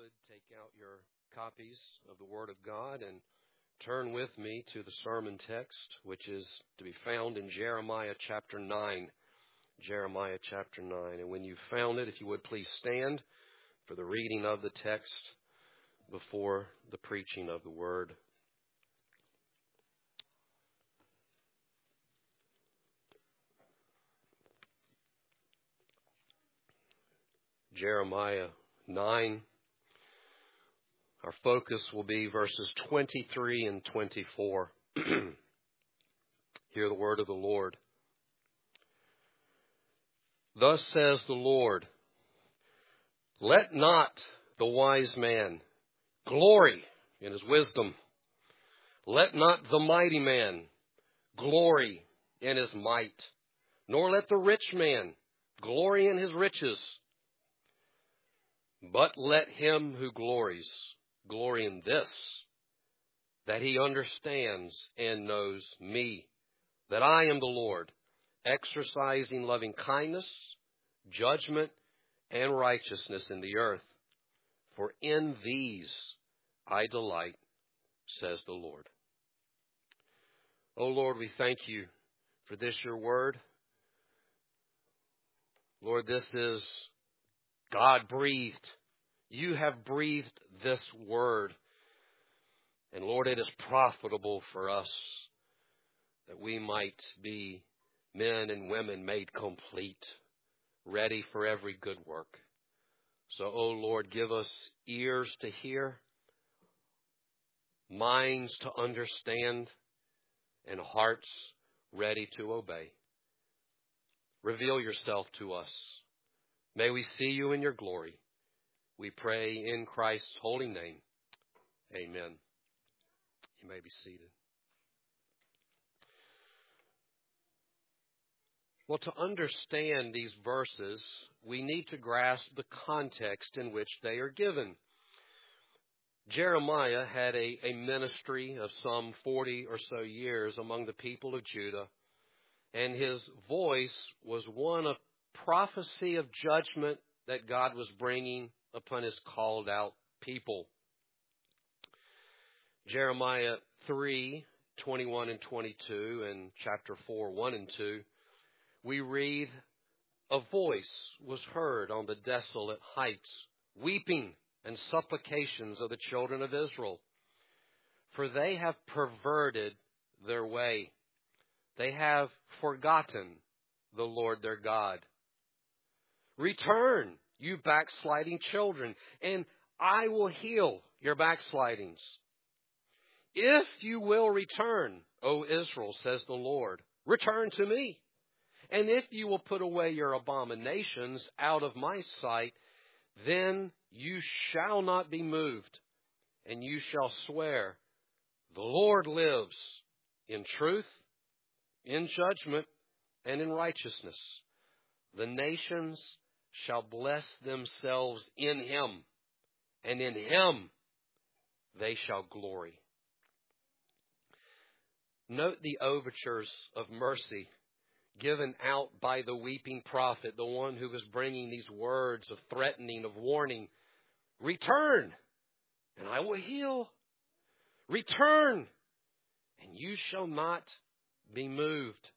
would take out your copies of the Word of God and turn with me to the sermon text, which is to be found in Jeremiah chapter 9. Jeremiah chapter 9. And when you've found it, if you would please stand for the reading of the text before the preaching of the Word. Jeremiah 9. Our focus will be verses 23 and 24. Hear the word of the Lord. Thus says the Lord, let not the wise man glory in his wisdom. Let not the mighty man glory in his might, nor let the rich man glory in his riches. But let him who glories glory in this, that he understands and knows me, that I am the Lord, exercising loving kindness, judgment, and righteousness in the earth. For in these I delight, says the Lord. O Lord, we thank you for this, your word. Lord, this is God-breathed. You have breathed this word. And Lord, it is profitable for us that we might be men and women made complete, ready for every good work. So, O Lord, give us ears to hear, minds to understand, and hearts ready to obey. Reveal yourself to us. May we see you in your glory. We pray in Christ's holy name. Amen. You may be seated. Well, to understand these verses, we need to grasp the context in which they are given. Jeremiah had a ministry of some 40 or so years among the people of Judah, and his voice was one of prophecy of judgment that God was bringing upon his called out people. Jeremiah 3:21 and 22 and chapter 4:1 and 2, we read, a voice was heard on the desolate heights, weeping and supplications of the children of Israel. For they have perverted their way. They have forgotten the Lord their God. Return, you backsliding children, and I will heal your backslidings. If you will return, O Israel, says the Lord, return to me. And if you will put away your abominations out of my sight, then you shall not be moved, and you shall swear, the Lord lives in truth, in judgment, and in righteousness. The nations shall bless themselves in him, and in him they shall glory. Note the overtures of mercy given out by the weeping prophet, the one who was bringing these words of threatening, of warning. Return, and I will heal. Return, and you shall not be moved.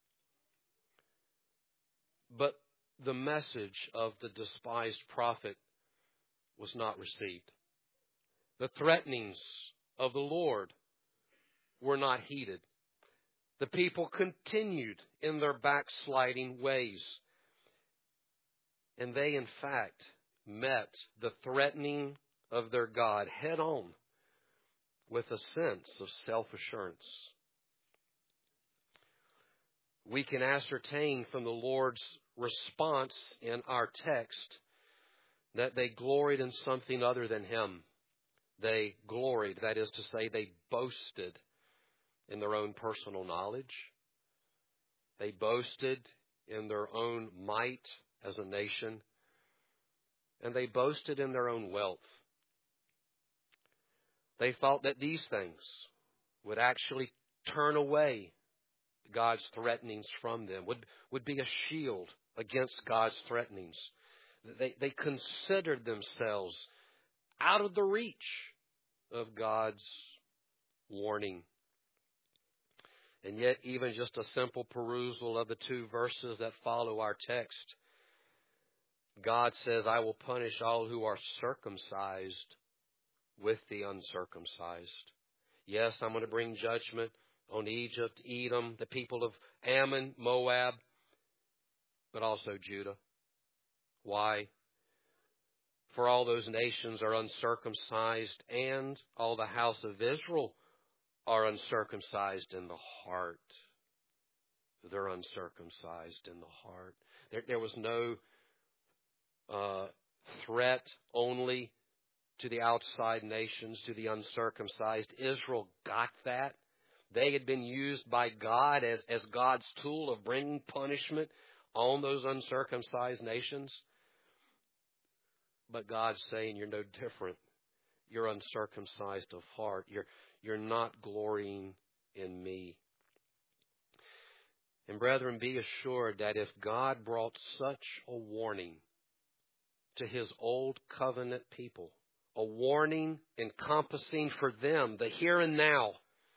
But the message of the despised prophet was not received. The threatenings of the Lord were not heeded. The people continued in their backsliding ways. And they, in fact, met the threatening of their God head on with a sense of self-assurance. We can ascertain from the Lord's response in our text that they gloried in something other than him. They gloried, that is to say, they boasted in their own personal knowledge. They boasted in their own might as a nation. And they boasted in their own wealth. They thought that these things would actually turn away God's threatenings from them, would be a shield against God's threatenings. They considered themselves out of the reach of God's warning. And yet, even just a simple perusal of the 2 verses that follow our text, God says, I will punish all who are circumcised with the uncircumcised. Yes, I'm going to bring judgment on Egypt, Edom, the people of Ammon, Moab, but also Judah. Why? For all those nations are uncircumcised, and all the house of Israel are uncircumcised in the heart. They're uncircumcised in the heart. There was no threat only to the outside nations, to the uncircumcised. Israel got that. They had been used by God as God's tool of bringing punishment on those uncircumcised nations. But God's saying, you're no different. You're uncircumcised of heart. You're not glorying in me. And brethren, be assured that if God brought such a warning to His old covenant people, a warning encompassing for them the here and now,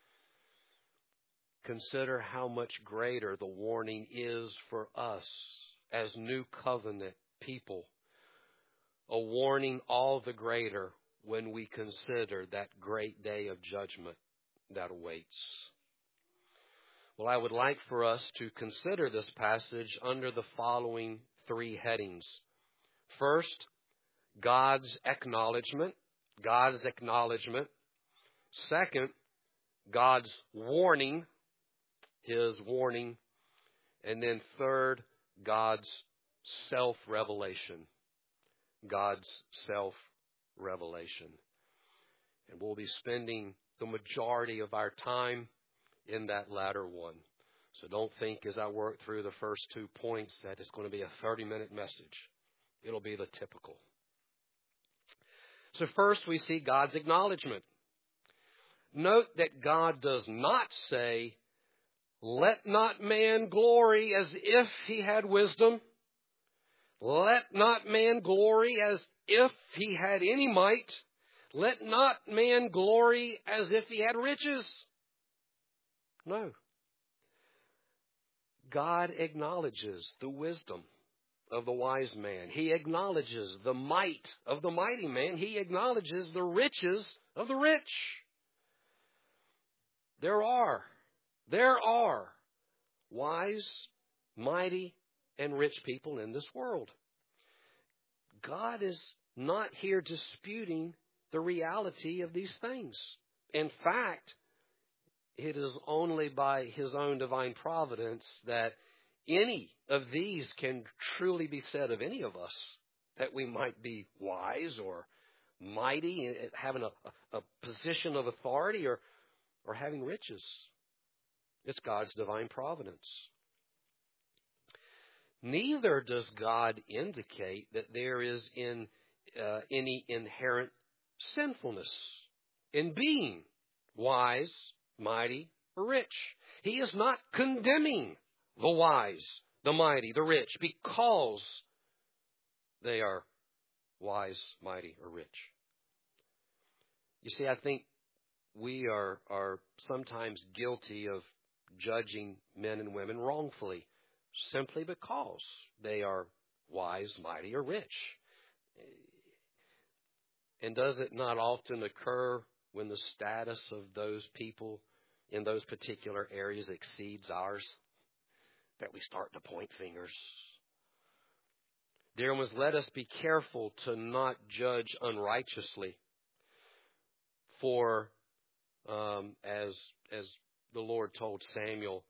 consider how much greater the warning is for us as new covenant people. A warning all the greater when we consider that great day of judgment that awaits. Well, I would like for us to consider this passage under the following 3 headings. First, God's acknowledgement. God's acknowledgement. Second, God's warning. His warning. And then third, God's self-revelation. God's self-revelation. And we'll be spending the majority of our time in that latter one. So don't think as I work through the first 2 points that it's going to be a 30-minute message. It'll be the typical. So first we see God's acknowledgement. Note that God does not say, let not man glory as if he had wisdom. Let not man glory as if he had any might. Let not man glory as if he had riches. No. God acknowledges the wisdom of the wise man. He acknowledges the might of the mighty man. He acknowledges the riches of the rich. There are wise, mighty, and rich people in this world. God is not here disputing the reality of these things. In fact, it is only by His own divine providence that any of these can truly be said of any of us, that we might be wise or mighty, having a position of authority, or having riches. It's God's divine providence. Neither does God indicate that there is any inherent sinfulness in being wise, mighty, or rich. He is not condemning the wise, the mighty, the rich because they are wise, mighty, or rich. You see, I think we are sometimes guilty of judging men and women wrongfully simply because they are wise, mighty, or rich. And does it not often occur when the status of those people in those particular areas exceeds ours that we start to point fingers? Dear ones, let us be careful to not judge unrighteously. For as the Lord told Samuel,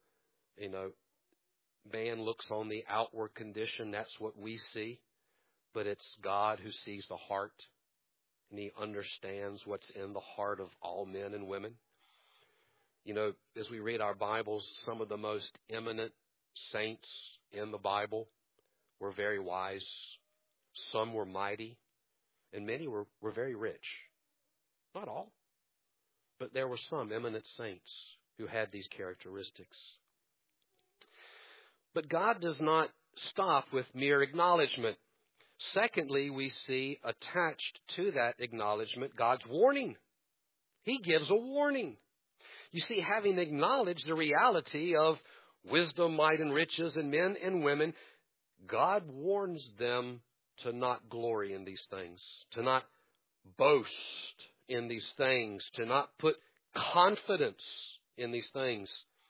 man looks on the outward condition, that's what we see, but it's God who sees the heart, and He understands what's in the heart of all men and women. As we read our Bibles, some of the most eminent saints in the Bible were very wise. Some were mighty, and many were very rich. Not all, but there were some eminent saints who had these characteristics. But God does not stop with mere acknowledgement. Secondly, we see attached to that acknowledgement God's warning. He gives a warning. You see, having acknowledged the reality of wisdom, might, and riches in men and women, God warns them to not glory in these things, to not boast in these things, to not put confidence in these things.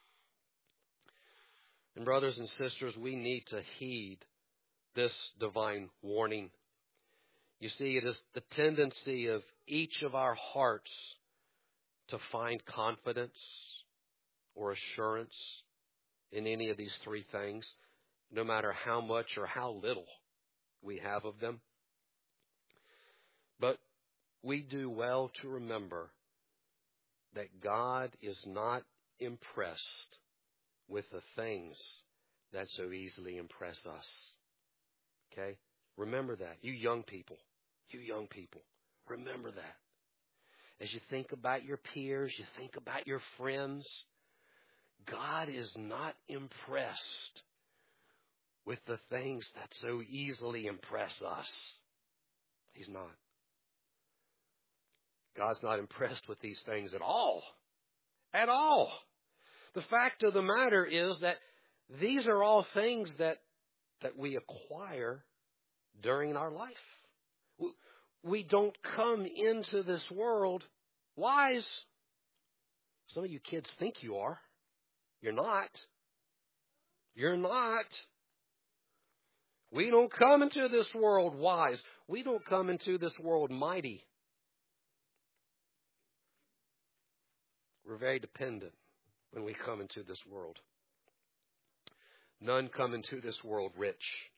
And brothers and sisters, we need to heed this divine warning. You see, it is the tendency of each of our hearts to find confidence or assurance in any of these three things, no matter how much or how little we have of them. But we do well to remember that God is not impressed with the things that so easily impress us. Okay? Remember that. You young people, remember that. As you think about your peers, you think about your friends, God is not impressed with the things that so easily impress us. He's not. God's not impressed with these things at all. At all. The fact of the matter is that these are all things that we acquire during our life. We don't come into this world wise. Some of you kids think you are. You're not. You're not. We don't come into this world wise. We don't come into this world mighty. We're very dependent when we come into this world. None come into this world rich.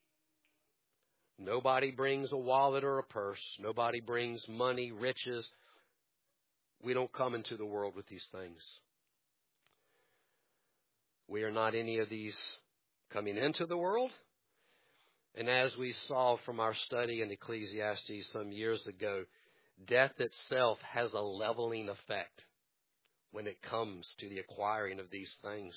Nobody brings a wallet or a purse. Nobody brings money, riches. We don't come into the world with these things. We are not any of these coming into the world. And as we saw from our study in Ecclesiastes some years ago, death itself has a leveling effect when it comes to the acquiring of these things.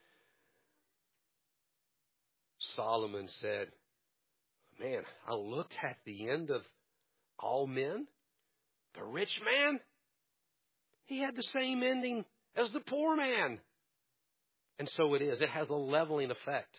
Solomon said, man, I looked at the end of all men. The rich man, he had the same ending as the poor man. And so it is. It has a leveling effect.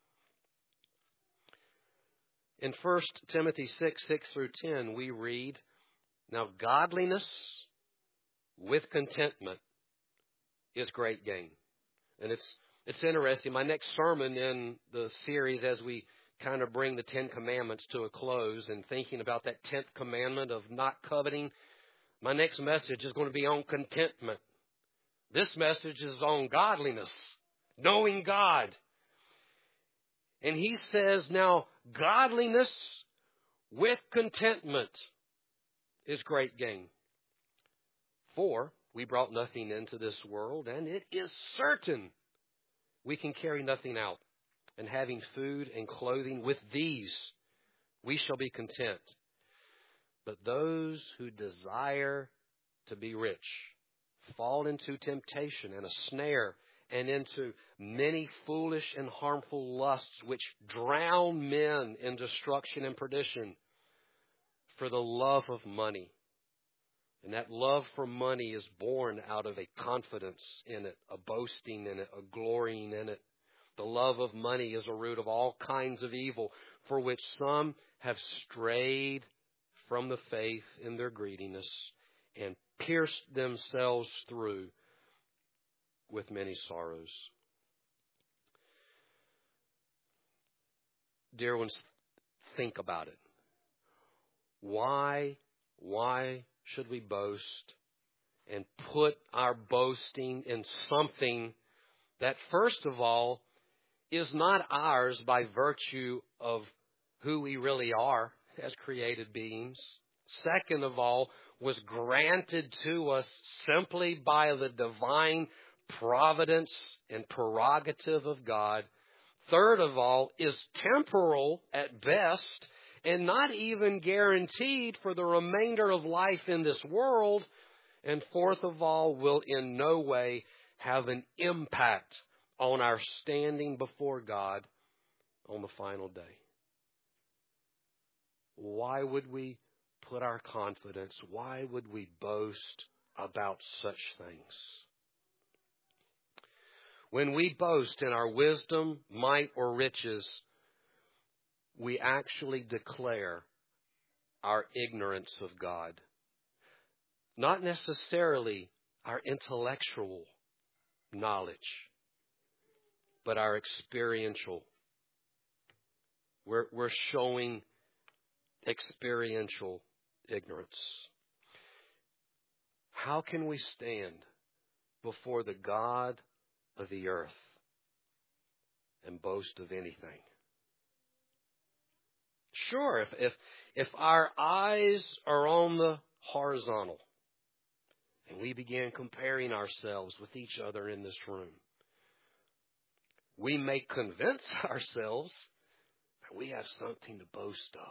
In 1 Timothy 6:6-10, we read, now godliness with contentment is great gain. And it's interesting. My next sermon in the series, as we kind of bring the 10 Commandments to a close and thinking about that 10th commandment of not coveting, my next message is going to be on contentment. This message is on godliness, knowing God. And he says, now, godliness with contentment is great gain. For we brought nothing into this world, and it is certain we can carry nothing out. And having food and clothing, with these we shall be content. But those who desire to be rich fall into temptation and a snare, and into many foolish and harmful lusts, which drown men in destruction and perdition. For the love of money. And that love for money is born out of a confidence in it, a boasting in it, a glorying in it. The love of money is a root of all kinds of evil, for which some have strayed from the faith in their greediness and pierced themselves through with many sorrows. Dear ones, think about it. Why should we boast and put our boasting in something that, first of all, is not ours by virtue of who we really are as created beings? Second of all, was granted to us simply by the divine providence and prerogative of God. Third of all, is temporal at best and not even guaranteed for the remainder of life in this world. And fourth of all, will in no way have an impact on our standing before God on the final day. why would we put our confidence? Why would we boast about such things? When we boast in our wisdom, might, or riches, we actually declare our ignorance of God. Not necessarily our intellectual knowledge, but our experiential. We're showing experiential ignorance. How can we stand before the God of the earth and boast of anything? Sure, if our eyes are on the horizontal and we begin comparing ourselves with each other in this room, we may convince ourselves that we have something to boast of.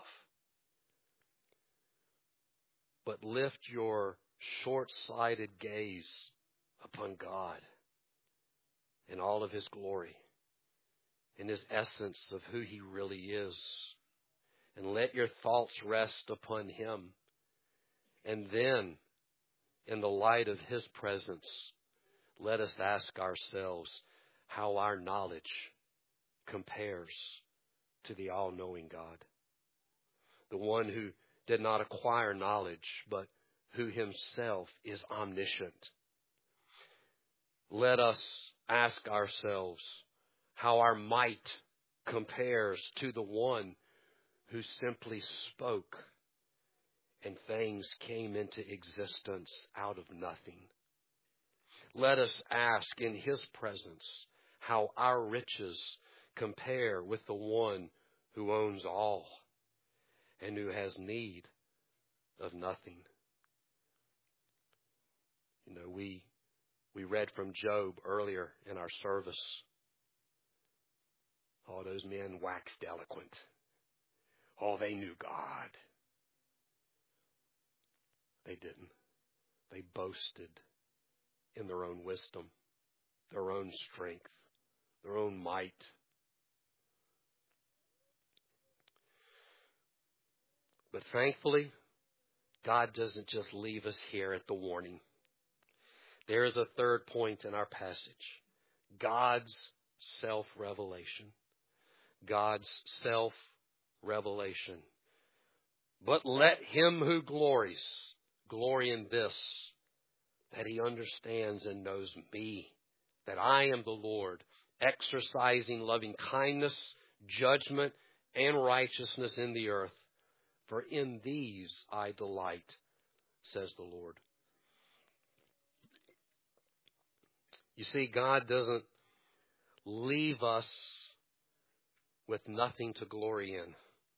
But lift your short-sighted gaze upon God in all of His glory, in His essence of who He really is. And let your thoughts rest upon Him. And then, in the light of His presence, let us ask ourselves how our knowledge compares to the all-knowing God. The one who did not acquire knowledge, but who Himself is omniscient. Let us ask ourselves how our might compares to the one who simply spoke and things came into existence out of nothing. Let us ask in His presence how our riches compare with the one who owns all and who has need of nothing. You know, we read from Job earlier in our service. All those men waxed eloquent. Oh, they knew God. They didn't. They boasted in their own wisdom, their own strength, their own might. But thankfully, God doesn't just leave us here at the warning. There is a third point in our passage. God's self-revelation. God's self-revelation. But let him who glories, glory in this, that he understands and knows me, that I am the Lord, exercising loving kindness, judgment, and righteousness in the earth. For in these I delight, says the Lord. You see, God doesn't leave us with nothing to glory in.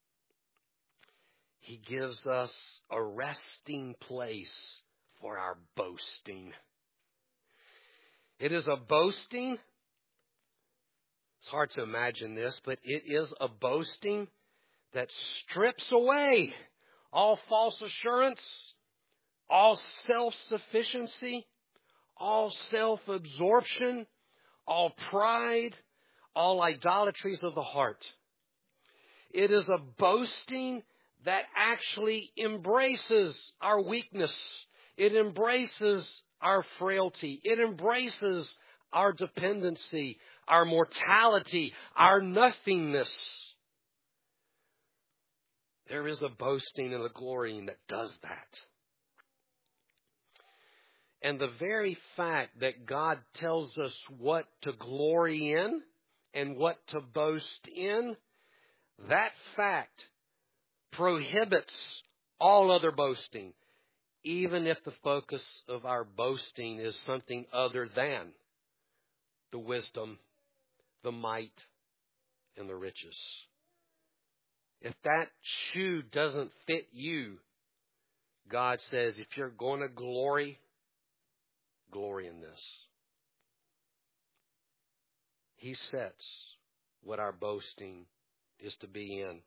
He gives us a resting place for our boasting. It is a boasting. It's hard to imagine this, but it is a boasting that strips away all false assurance, all self-sufficiency, all self-absorption, all pride, all idolatries of the heart. It is a boasting that actually embraces our weakness. It embraces our frailty. It embraces our dependency, our mortality, our nothingness. There is a boasting and a glorying that does that. And the very fact that God tells us what to glory in and what to boast in, that fact prohibits all other boasting, even if the focus of our boasting is something other than the wisdom, the might, and the riches. If that shoe doesn't fit you, God says, if you're going to glory, glory in this. He sets what our boasting is to be in.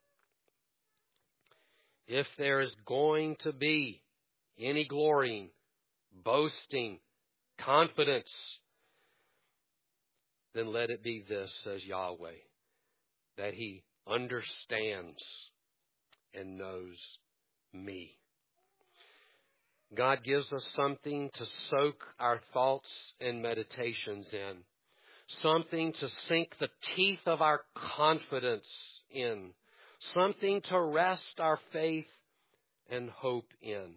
If there is going to be any glorying, boasting, confidence, then let it be this, says Yahweh, that He understands and knows me. God gives us something to soak our thoughts and meditations in, something to sink the teeth of our confidence in, something to rest our faith and hope in.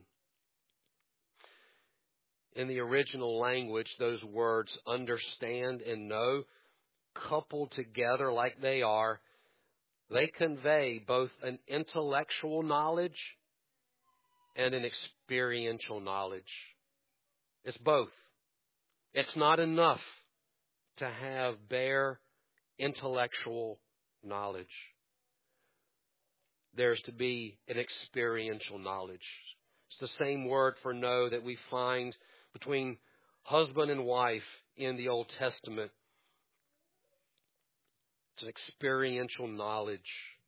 In the original language, those words understand and know, coupled together like they are, they convey both an intellectual knowledge and an experiential knowledge. It's both. It's not enough to have bare intellectual knowledge. There's to be an experiential knowledge. It's the same word for know that we find between husband and wife in the Old Testament. It's an experiential knowledge.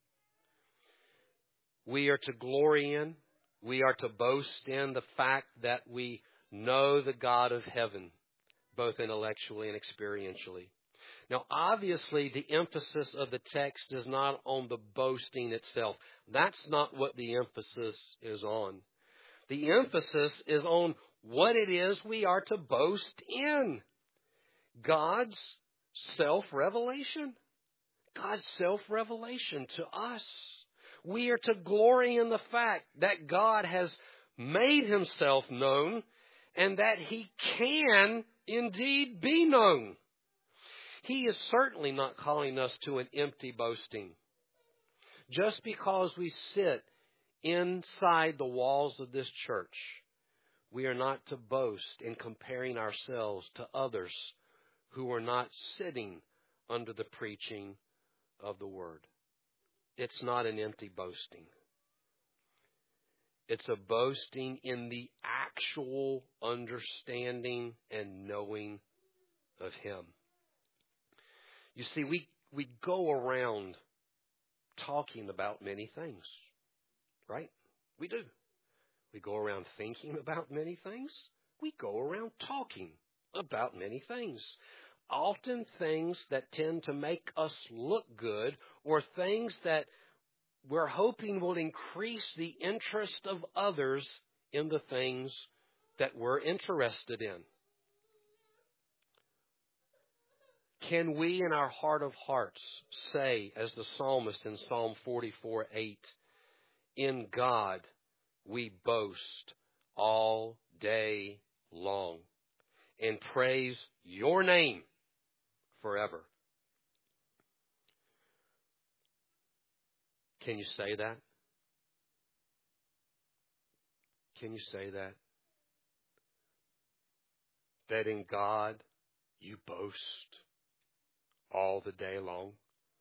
We are to glory in, we are to boast in the fact that we know the God of heaven, both intellectually and experientially. Now, obviously, the emphasis of the text is not on the boasting itself. That's not what the emphasis is on. The emphasis is on what it is we are to boast in. God's self-revelation. God's self-revelation to us. We are to glory in the fact that God has made himself known and that he can indeed be known. He is certainly not calling us to an empty boasting. Just because we sit inside the walls of this church, we are not to boast in comparing ourselves to others who are not sitting under the preaching of the Word. It's not an empty boasting. It's a boasting in the actual understanding and knowing of Him. You see, we go around talking about many things, right? We do. We go around thinking about many things. We go around talking about many things. Often things that tend to make us look good, or things that we're hoping will increase the interest of others in the things that we're interested in. Can we in our heart of hearts say, as the psalmist in Psalm 44:8, in God we boast all day long and praise your name forever? Can you say that? Can you say that? That in God you boast all the day long?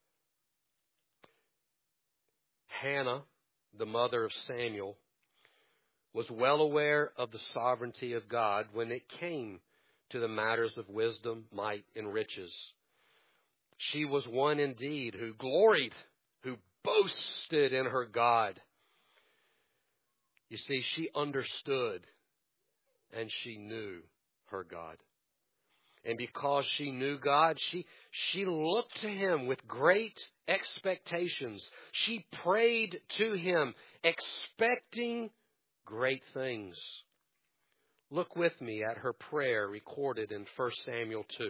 Hannah, the mother of Samuel, was well aware of the sovereignty of God when it came to the matters of wisdom, might, and riches. She was one indeed who gloried, who boasted in her God. You see, she understood and she knew her God. And because she knew God, she looked to Him with great expectations. She prayed to Him, expecting great things. Look with me at her prayer recorded in 1 Samuel 2.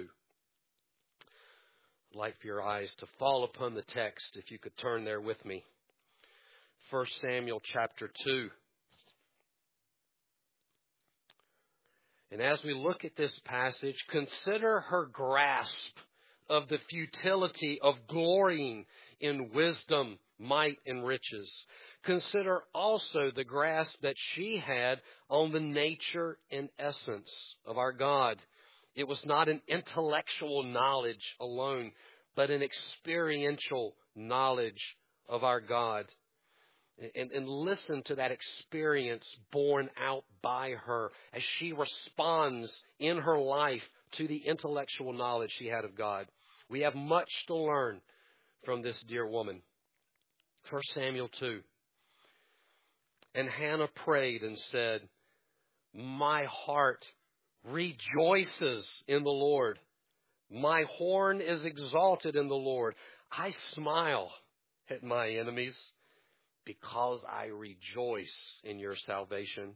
I'd like for your eyes to fall upon the text, if you could turn there with me. 1 Samuel chapter 2. And as we look at this passage, consider her grasp of the futility of glorying in wisdom, might, and riches. Consider also the grasp that she had on the nature and essence of our God. It was not an intellectual knowledge alone, but an experiential knowledge of our God. And listen to that experience borne out by her as she responds in her life to the intellectual knowledge she had of God. We have much to learn from this dear woman. 1 Samuel 2. And Hannah prayed and said, my heart rejoices in the Lord. My horn is exalted in the Lord. I smile at my enemies because I rejoice in your salvation.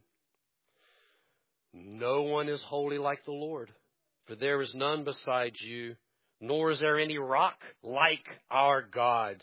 No one is holy like the Lord, for there is none besides you, nor is there any rock like our God.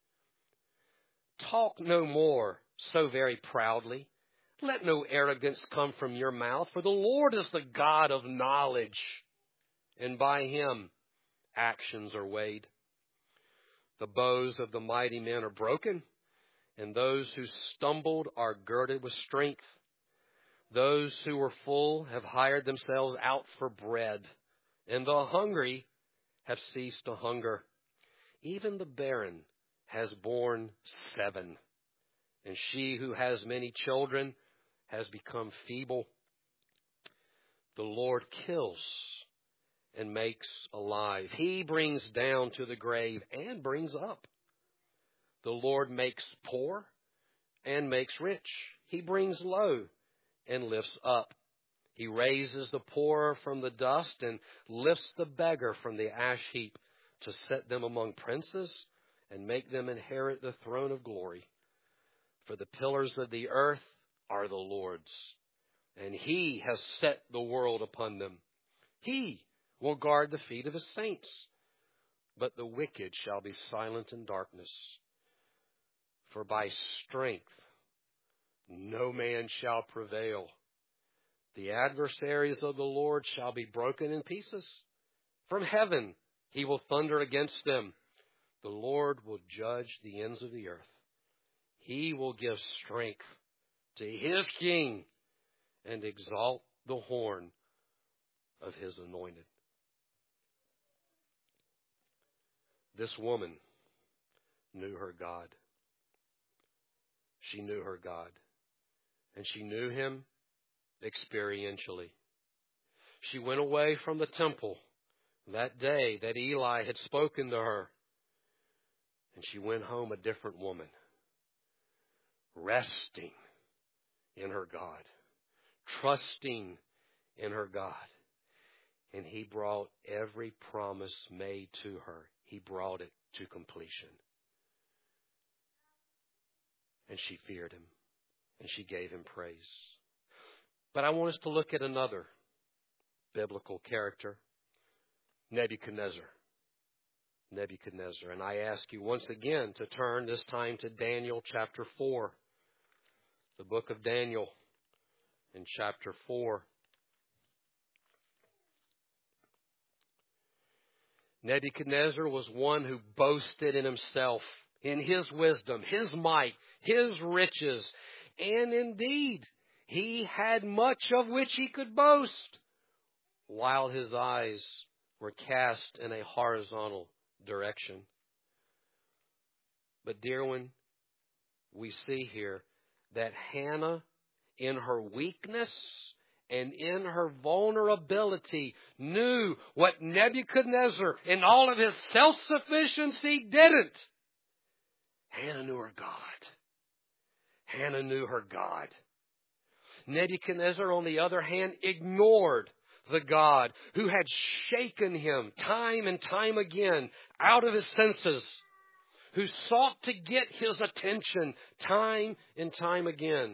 Talk no more so very proudly. Let no arrogance come from your mouth, for the Lord is the God of knowledge, and by him actions are weighed. The bows of the mighty men are broken, and those who stumbled are girded with strength. Those who were full have hired themselves out for bread, and the hungry have ceased to hunger. Even the barren has borne 7, and she who has many children has become feeble. The Lord kills and makes alive. He brings down to the grave and brings up. The Lord makes poor and makes rich. He brings low and lifts up. He raises the poor from the dust and lifts the beggar from the ash heap, to set them among princes and make them inherit the throne of glory. For the pillars of the earth are the Lord's, and he has set the world upon them. He will guard the feet of his saints, but the wicked shall be silent in darkness. For by strength no man shall prevail. The adversaries of the Lord shall be broken in pieces. From heaven he will thunder against them. The Lord will judge the ends of the earth. He will give strength to his king and exalt the horn of his anointed. This woman knew her God. She knew her God. And she knew him experientially. She went away from the temple that day that Eli had spoken to her, and she went home a different woman, resting in her God, trusting in her God. And he brought every promise made to her. He brought it to completion. And she feared him, and she gave him praise. But I want us to look at another biblical character, Nebuchadnezzar. Nebuchadnezzar. And I ask you once again to turn this time to Daniel chapter 4. The book of Daniel in chapter 4. Nebuchadnezzar was one who boasted in himself, in his wisdom, his might, his riches, and indeed, he had much of which he could boast, while his eyes were cast in a horizontal direction. But dear one, we see here that Hannah, in her weakness and in her vulnerability, knew what Nebuchadnezzar, in all of his self-sufficiency, didn't. Hannah knew her God. Hannah knew her God. Nebuchadnezzar, on the other hand, ignored the God who had shaken him time and time again out of his senses, who sought to get his attention time and time again.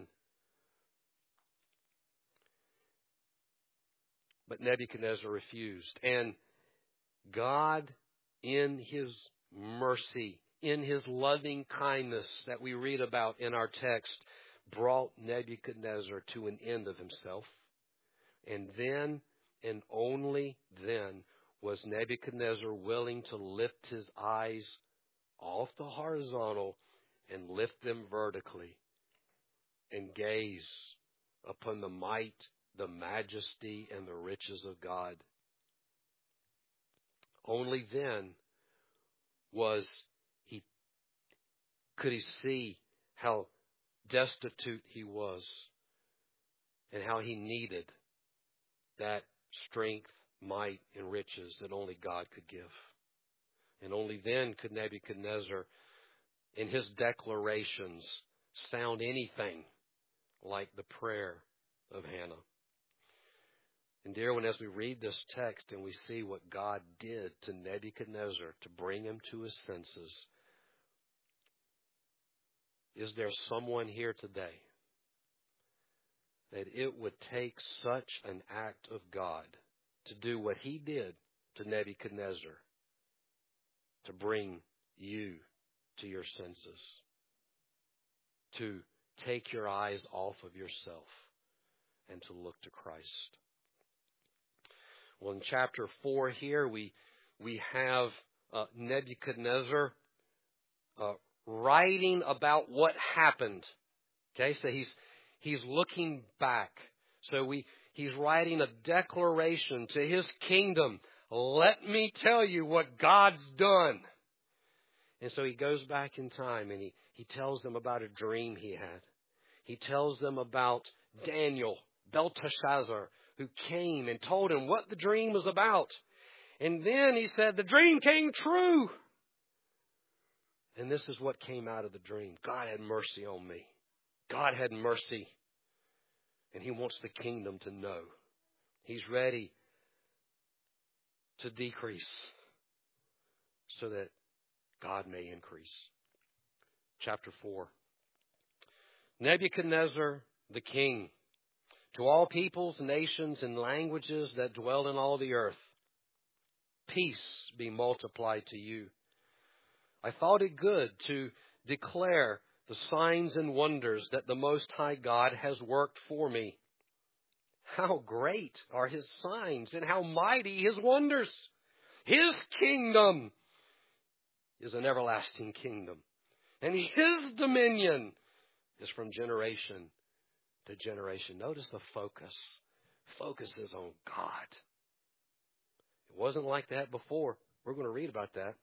But Nebuchadnezzar refused. And God, in his mercy, in his loving kindness that we read about in our text, brought Nebuchadnezzar to an end of himself. And then, and only then, was Nebuchadnezzar willing to lift his eyes off the horizontal and lift them vertically and gaze upon the might, the majesty, and the riches of God. Only then could he see how destitute he was and how he needed that strength, might, and riches that only God could give. And only then could Nebuchadnezzar, in his declarations, sound anything like the prayer of Hannah. And dear one, as we read this text and we see what God did to Nebuchadnezzar to bring him to his senses, Is there someone here today that it would take such an act of God to do what he did to Nebuchadnezzar, to bring you to your senses, to take your eyes off of yourself and to look to Christ? Well, in chapter 4 here, we have Nebuchadnezzar writing about what happened. Okay, so he's looking back. So he's writing a declaration to his kingdom. Let me tell you what God's done. And so he goes back in time and he tells them about a dream he had. He tells them about Daniel, Belteshazzar, who came and told him what the dream was about. And then he said, the dream came true. And this is what came out of the dream. God had mercy on me. God had mercy. And he wants the kingdom to know. He's ready to decrease so that God may increase. Chapter 4. Nebuchadnezzar the king, to all peoples, nations, and languages that dwell in all the earth, peace be multiplied to you. I thought it good to declare the signs and wonders that the Most High God has worked for me. How great are his signs and how mighty his wonders. His kingdom is an everlasting kingdom, and his dominion is from generation to generation. Notice the focus. Focus is on God. It wasn't like that before. We're going to read about that.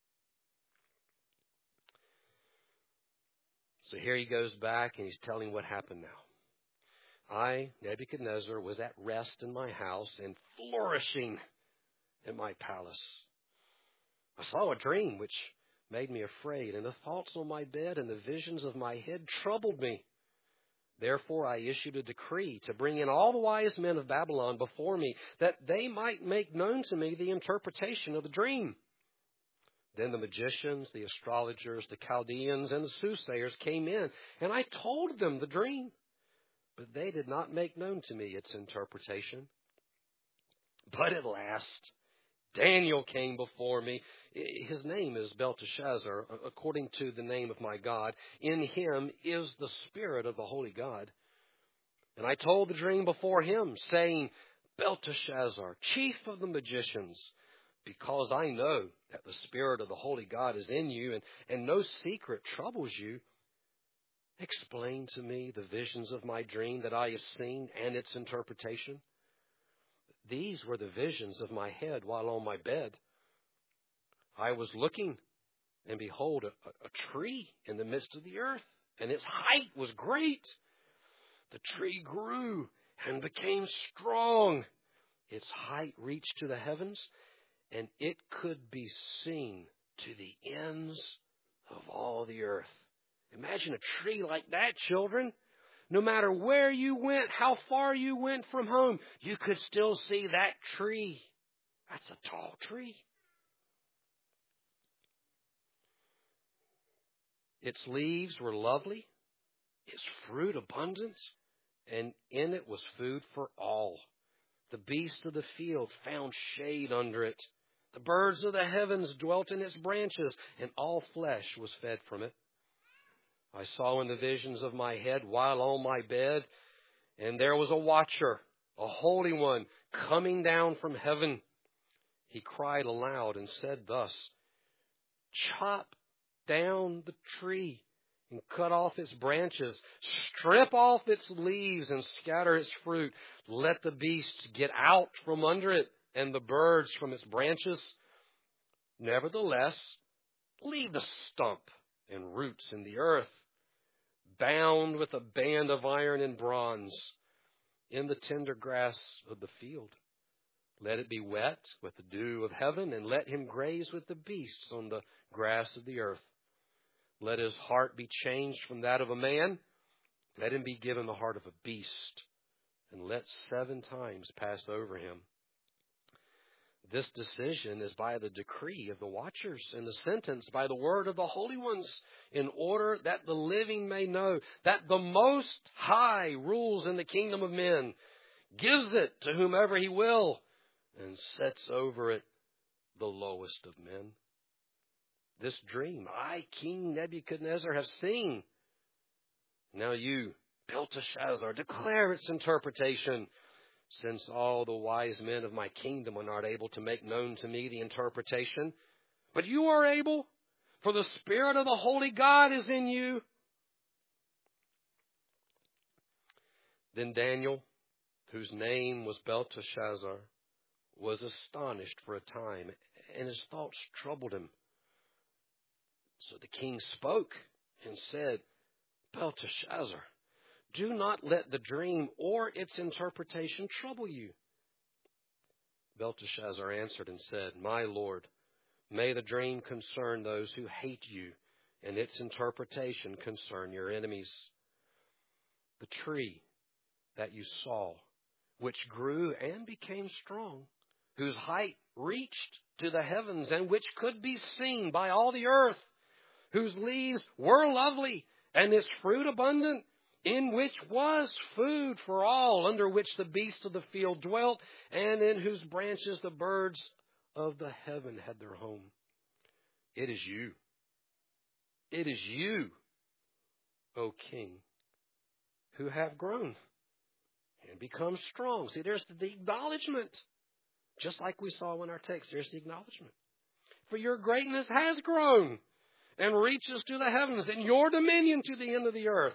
So here he goes back and he's telling what happened now. I, Nebuchadnezzar, was at rest in my house and flourishing in my palace. I saw a dream which made me afraid, and the thoughts on my bed and the visions of my head troubled me. Therefore I issued a decree to bring in all the wise men of Babylon before me, that they might make known to me the interpretation of the dream. Then the magicians, the astrologers, the Chaldeans, and the soothsayers came in, and I told them the dream, but they did not make known to me its interpretation. But at last Daniel came before me. His name is Belteshazzar, according to the name of my God. In him is the Spirit of the Holy God. And I told the dream before him, saying, Belteshazzar, chief of the magicians, because I know that the Spirit of the Holy God is in you, and no secret troubles you, explain to me the visions of my dream that I have seen and its interpretation. These were the visions of my head while on my bed. I was looking, and behold, a tree in the midst of the earth, and its height was great. The tree grew and became strong. Its height reached to the heavens, and it could be seen to the ends of all the earth. Imagine a tree like that, children. No matter where you went, how far you went from home, you could still see that tree. That's a tall tree. Its leaves were lovely, its fruit abundant, and in it was food for all. The beasts of the field found shade under it. The birds of the heavens dwelt in its branches, and all flesh was fed from it. I saw in the visions of my head while on my bed, and there was a watcher, a holy one, coming down from heaven. He cried aloud and said thus, chop down the tree and cut off its branches, strip off its leaves and scatter its fruit. Let the beasts get out from under it and the birds from its branches. Nevertheless, leave the stump and roots in the earth, bound with a band of iron and bronze in the tender grass of the field. Let it be wet with the dew of heaven, and let him graze with the beasts on the grass of the earth. Let his heart be changed from that of a man. Let him be given the heart of a beast, and let 7 times pass over him. This decision is by the decree of the watchers, and the sentence by the word of the holy ones, in order that the living may know that the Most High rules in the kingdom of men, gives it to whomever he will, and sets over it the lowest of men. This dream I, King Nebuchadnezzar, have seen. Now you, Belteshazzar, declare its interpretation, since all the wise men of my kingdom are not able to make known to me the interpretation. But you are able, for the Spirit of the Holy God is in you. Then Daniel, whose name was Belteshazzar, was astonished for a time, and his thoughts troubled him. So the king spoke and said, Belteshazzar, do not let the dream or its interpretation trouble you. Belteshazzar answered and said, My Lord, may the dream concern those who hate you, and its interpretation concern your enemies. The tree that you saw, which grew and became strong, whose height reached to the heavens, and which could be seen by all the earth, whose leaves were lovely, and its fruit abundant, in which was food for all, under which the beasts of the field dwelt, and in whose branches the birds of the heaven had their home. It is you, O King, who have grown and become strong. See, there's the acknowledgement. Just like we saw in our text, there's the acknowledgement. For your greatness has grown and reaches to the heavens, and your dominion to the end of the earth.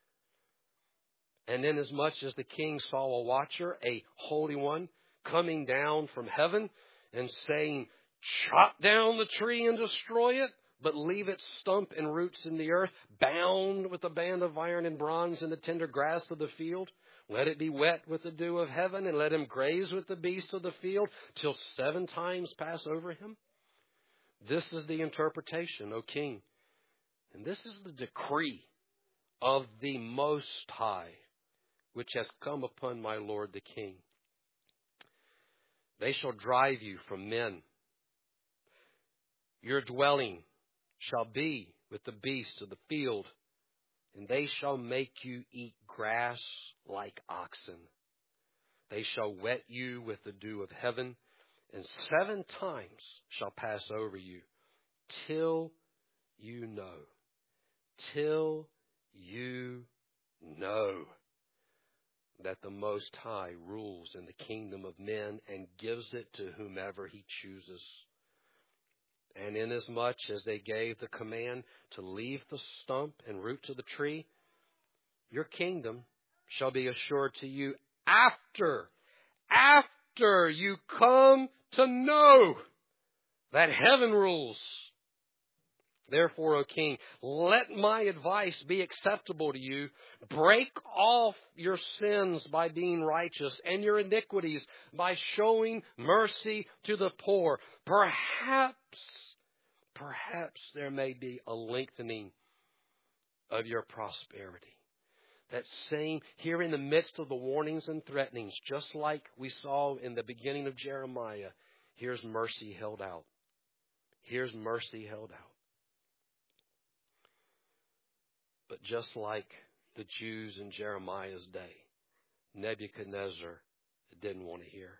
And inasmuch as the king saw a watcher, a holy one, coming down from heaven and saying, Chop down the tree and destroy it, but leave its stump and roots in the earth, bound with a band of iron and bronze in the tender grass of the field. Let it be wet with the dew of heaven, and let him graze with the beasts of the field, till 7 times pass over him. This is the interpretation, O king, and this is the decree of the Most High, which has come upon my lord the king. They shall drive you from men. Your dwelling shall be with the beasts of the field, and they shall make you eat grass like oxen. They shall wet you with the dew of heaven, and 7 times shall pass over you, till you know that the Most High rules in the kingdom of men and gives it to whomever he chooses. And inasmuch as they gave the command to leave the stump and roots of the tree, your kingdom shall be assured to you after you come to know that heaven rules. Therefore, O king, let my advice be acceptable to you. Break off your sins by being righteous, and your iniquities by showing mercy to the poor. Perhaps there may be a lengthening of your prosperity. That saying here in the midst of the warnings and threatenings, just like we saw in the beginning of Jeremiah, here's mercy held out. Here's mercy held out. But just like the Jews in Jeremiah's day, Nebuchadnezzar didn't want to hear.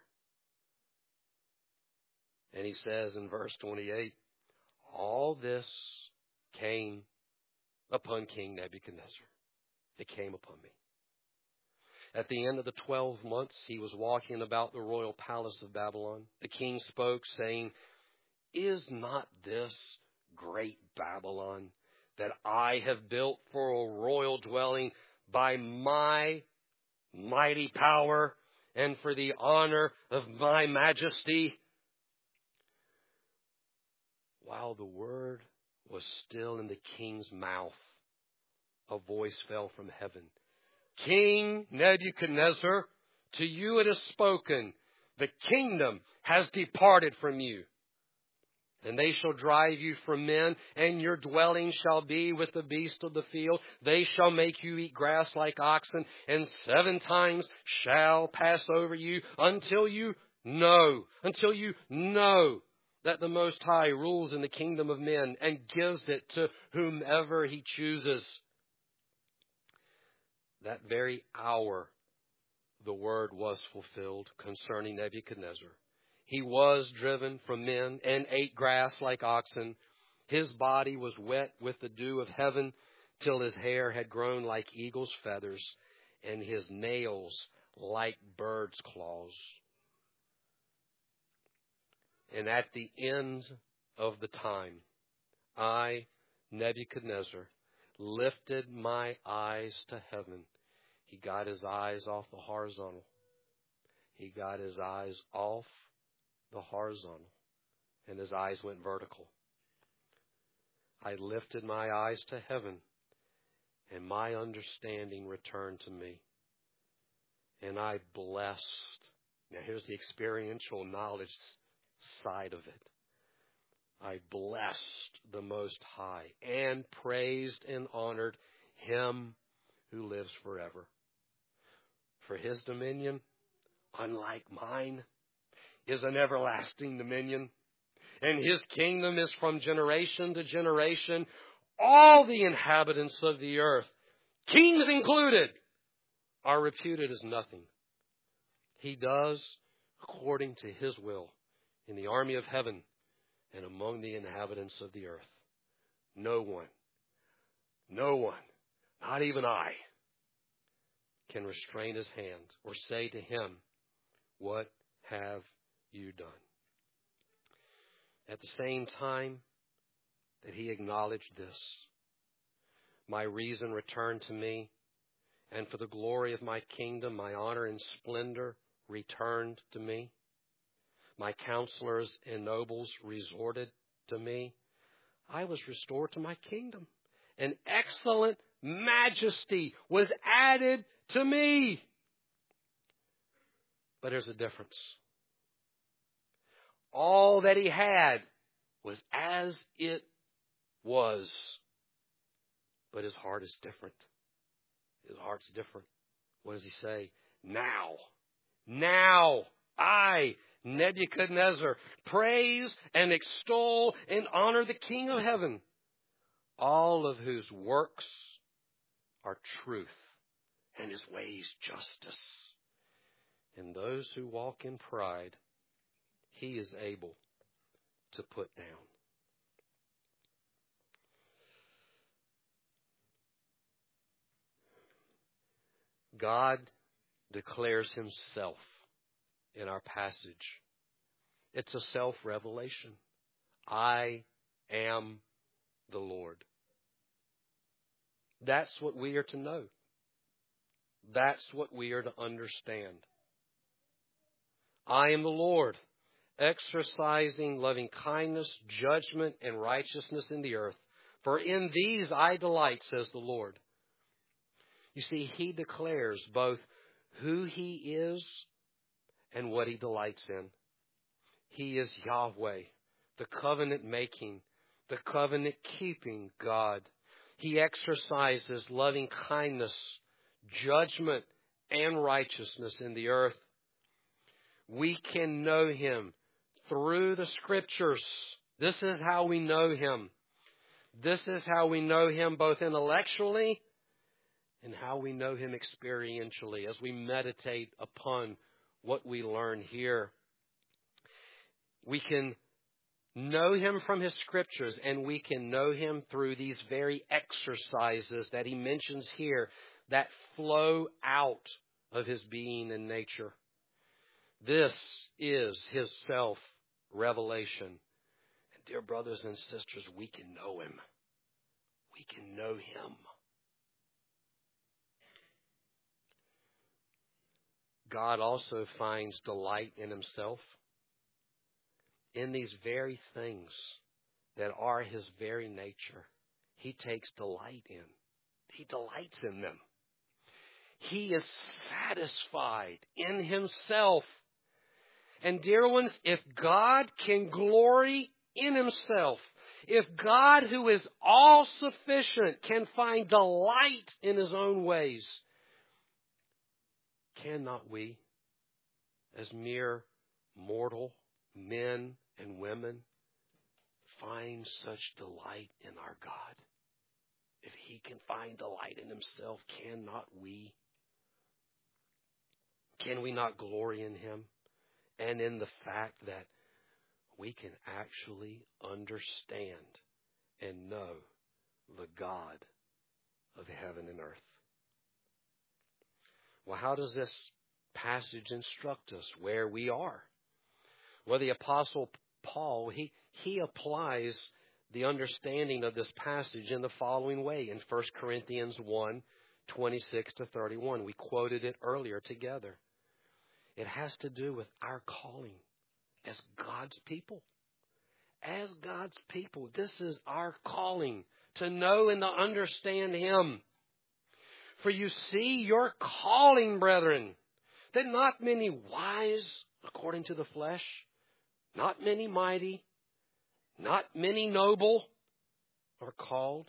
And he says in verse 28, all this came upon King Nebuchadnezzar. It came upon me. At the end of the 12 months, he was walking about the royal palace of Babylon. The king spoke, saying, Is not this great Babylon that I have built for a royal dwelling by my mighty power and for the honor of my majesty? While the word was still in the king's mouth, a voice fell from heaven. King Nebuchadnezzar, to you it is spoken, the kingdom has departed from you. And they shall drive you from men, and your dwelling shall be with the beasts of the field. They shall make you eat grass like oxen, and 7 times shall pass over you until you No, until you know that the Most High rules in the kingdom of men and gives it to whomever He chooses. That very hour, the word was fulfilled concerning Nebuchadnezzar. He was driven from men and ate grass like oxen. His body was wet with the dew of heaven till his hair had grown like eagle's feathers and his nails like birds' claws. And at the end of the time, I, Nebuchadnezzar, lifted my eyes to heaven. He got his eyes off the horizontal. He got his eyes off the horizontal, and his eyes went vertical. I lifted my eyes to heaven, and my understanding returned to me. And I blessed. Now here's the experiential knowledge side of it. I blessed the Most High and praised and honored Him who lives forever. For His dominion, unlike mine, is an everlasting dominion, and His kingdom is from generation to generation. All the inhabitants of the earth, kings included, are reputed as nothing. He does according to His will in the army of heaven and among the inhabitants of the earth. No one, not even I, can restrain His hand or say to Him, "What have you done?" At the same time that he acknowledged this, my reason returned to me, and for the glory of my kingdom, my honor and splendor returned to me. My counselors and nobles resorted to me. I was restored to my kingdom. An excellent majesty was added to me. But there's a difference. All that he had was as it was. But his heart is different. His heart's different. What does he say? Now, I, Nebuchadnezzar, praise and extol and honor the King of heaven, all of whose works are truth and His ways justice. And those who walk in pride, He is able to put down. God declares Himself in our passage. It's a self-revelation. I am the Lord. That's what we are to know. That's what we are to understand. I am the Lord, exercising loving kindness, judgment, and righteousness in the earth. For in these I delight, says the Lord. You see, He declares both who He is and what He delights in. He is Yahweh, the covenant-making, the covenant-keeping God. He exercises loving kindness, judgment, and righteousness in the earth. We can know Him through the Scriptures. This is how we know Him. This is how we know Him both intellectually and how we know Him experientially as we meditate upon what we learn here. We can know Him from His Scriptures, and we can know Him through these very exercises that He mentions here that flow out of His being and nature. This is His self-revelation. And dear brothers and sisters, we can know Him. We can know Him. God also finds delight in Himself in these very things that are His very nature. He takes delight in. He delights in them. He is satisfied in Himself. And dear ones, if God can glory in Himself, if God, who is all-sufficient, can find delight in His own ways, cannot we, as mere mortal men and women find such delight in our God? If He can find delight in Himself, cannot we? Can we not glory in Him and in the fact that we can actually understand and know the God of heaven and earth? Well, how does this passage instruct us where we are? Well, the Apostle Paul, he applies the understanding of this passage in the following way in 1 Corinthians 1, 26 to 31. We quoted it earlier together. It has to do with our calling as God's people. As God's people, this is our calling, to know and to understand Him. For you see your calling, brethren, that not many wise according to the flesh, not many mighty, not many noble are called.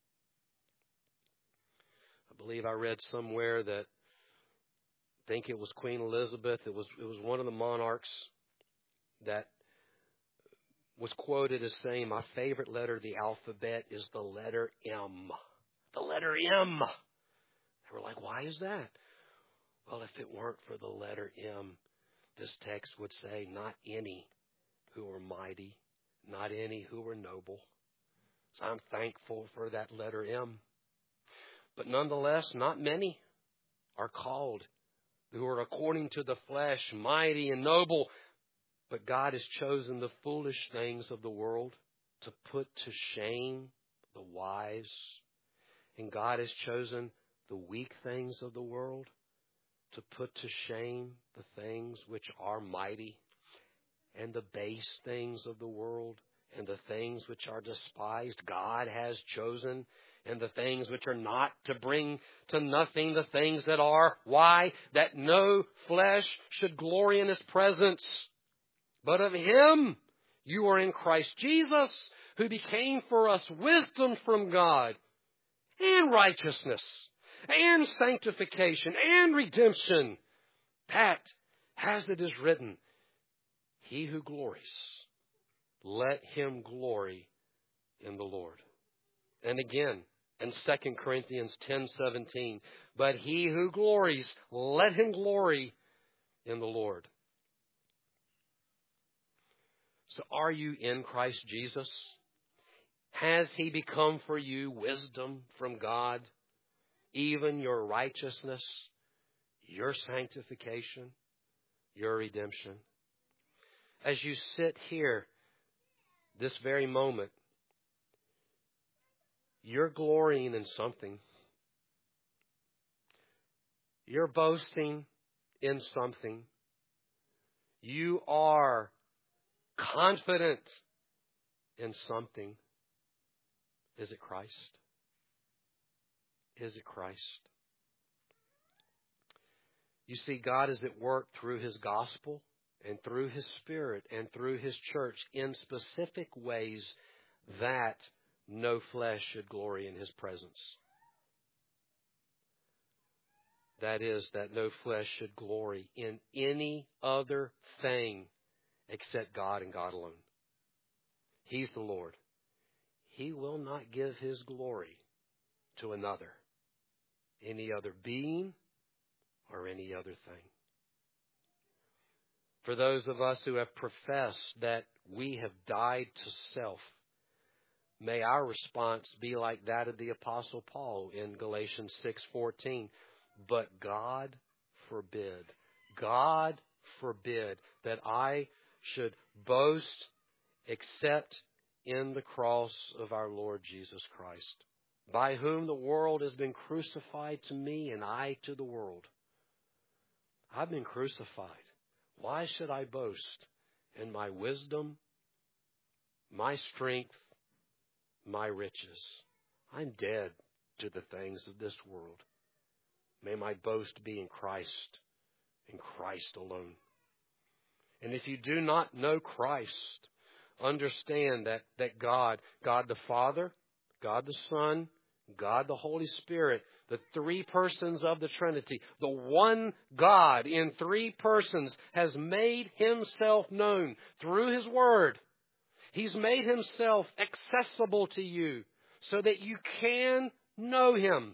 I believe I read somewhere that, I think it was Queen Elizabeth, it was one of the monarchs that was quoted as saying, my favorite letter of the alphabet is the letter M. The letter M. They were like, why is that? Well, if it weren't for the letter M, this text would say, not any who are mighty, not any who are noble. So I'm thankful for that letter M. But nonetheless, not many are called who are according to the flesh, mighty and noble. But God has chosen the foolish things of the world to put to shame the wise. And God has chosen the weak things of the world to put to shame the things which are mighty, and the base things of the world and the things which are despised. God has chosen, and the things which are not, to bring to nothing the things that are. Why? That no flesh should glory in His presence. But of Him you are in Christ Jesus, who became for us wisdom from God, and righteousness, and sanctification, and redemption. That, as it is written, he who glories, let him glory in the Lord. And again, in 2 Corinthians 10:17, but he who glories, let him glory in the Lord. So are you in Christ Jesus? Has He become for you wisdom from God, even your righteousness, your sanctification, your redemption? As you sit here this very moment, you're glorying in something. You're boasting in something. You are confident in something. Is it Christ? Is it Christ? You see, God is at work through His gospel and through His Spirit and through His church in specific ways that no flesh should glory in His presence. That is, that no flesh should glory in any other thing except God and God alone. He's the Lord. He will not give His glory to another, any other being or any other thing. For those of us who have professed that we have died to self, may our response be like that of the Apostle Paul in Galatians 6:14. But God forbid that I should boast except in the cross of our Lord Jesus Christ, by whom the world has been crucified to me and I to the world. I've been crucified. Why should I boast in my wisdom, my strength, my riches? I'm dead to the things of this world. May my boast be in Christ, in Christ alone. And if you do not know Christ, understand that God the Father, God the Son, God the Holy Spirit, the three persons of the Trinity, the one God in three persons has made himself known through his word. He's made himself accessible to you so that you can know him.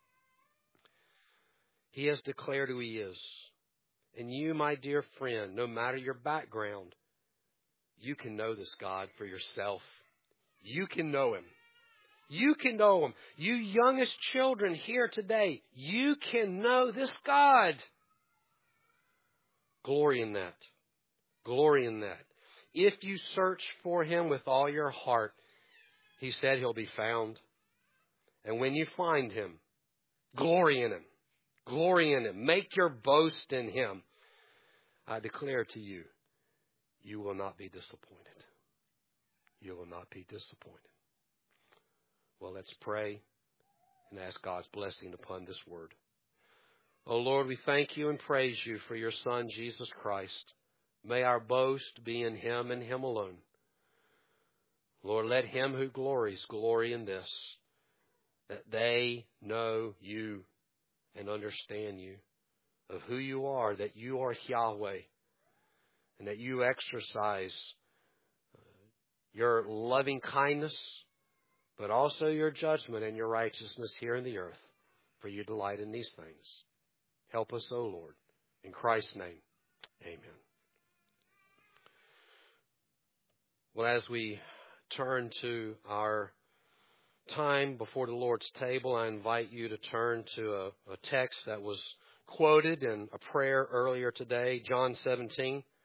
He has declared who he is. And you, my dear friend, no matter your background, you can know this God for yourself. You can know him. You can know him. You youngest children here today, you can know this God. Glory in that. Glory in that. If you search for him with all your heart, he said he'll be found. And when you find him, glory in him. Glory in him. Make your boast in him. I declare to you, you will not be disappointed. You will not be disappointed. Well, let's pray and ask God's blessing upon this word. Oh, Lord, we thank you and praise you for your Son, Jesus Christ. May our boast be in him and him alone. Lord, let him who glories glory in this, that they know you and understand you, of who you are, that you are Yahweh, and that you exercise your loving kindness, but also your judgment and your righteousness here in the earth, for you delight in these things. Help us, O Lord. In Christ's name, amen. Well, as we turn to our time before the Lord's table, I invite you to turn to a text that was quoted in a prayer earlier today, John 17.